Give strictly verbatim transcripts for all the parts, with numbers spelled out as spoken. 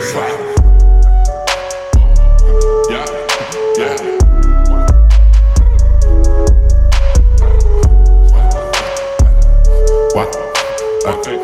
Yeah, yeah. What? Okay.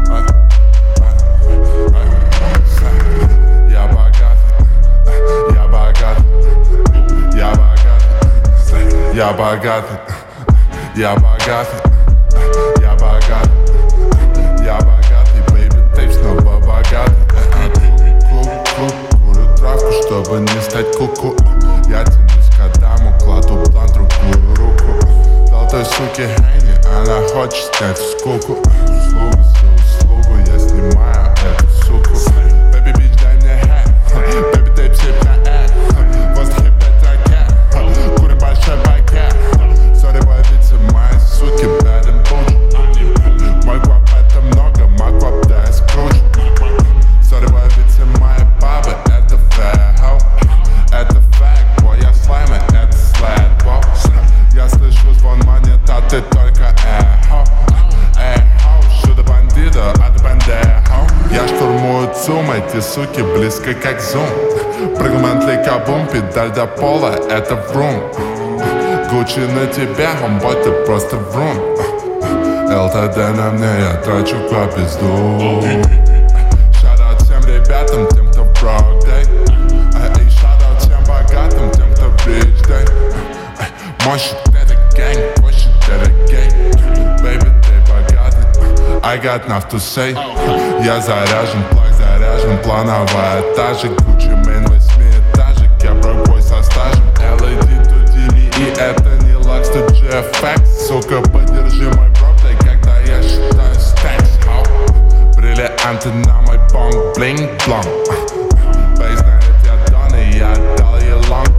Я богатый, я богатый, я богатый, я богатый, я богатый, я богатый, я богатый, бэйби, тейп снова богатый. Клуб, курю травку, чтобы не стать куку. Я тянусь к Адаму, кладу план, другую руку. Дал той суке Хэнни, она хочет снять скуку. Услугу за услугу, я снимаю эту суку. Бэби, бич, дай мне хэт, бэби, тейп, сип на э. В воздухе пять ракет, курим большой пакет. Сори, водицы, мои суки, bad and bougie. Мой гвап это много, мой гвап, да, я скручу. Сори, водицы, мои бабы, это fair, ho. Это факт, бой, я слайм, это слэд, воу. Я слышу звон монет, а ты только эхо. Эхо, шуда бандита, а ты бандехо. Я штурмую ЦУМ, эти суки близко как зум. Прыгну Бентли кабум, педаль до пола, это врум. Гуччи на тебя, homeboy, ты просто врум. ЛТД на мне, я трачу по пизду. Шараут всем ребятам, тем, кто в брок-дэй. Эй, шараут всем богатым, тем, кто в рич-дэй. Мой shit это gang, твой shit это гей. Baby, ты богатый, I got enough to say. Я заряжен, плаг заряжен, плановая этажи. Гуччи мейн восьмиэтажек, я брокбой со стажем. эл эй ди to ди ви, и это не лакс, to джи эф экс. Сука, поддержи мой брок-дэй, когда я считаю стекс. Бриллианты на мой понг, блинг-блонг. Бейс знает, я дон, и я дал ей лонг.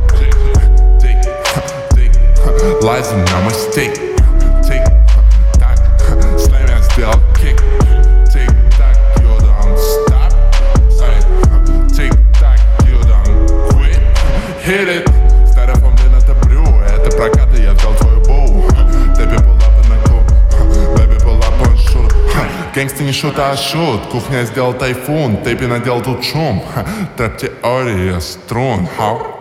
Лайза на мой стик. Тик-так, слэм, я сделал кик. Тик-так, you don't stop. Тик-так, you don't quit. Hit it. Старафон, блин, это брю. Это прокаты, я взял твою боу. Тэпи pull up in the club. Baby pull up on shoot. Гэнгсты не шут, а шут. Кухня сделал тайфун. Тэпи надел тут шум. Трэп-теория струн. How?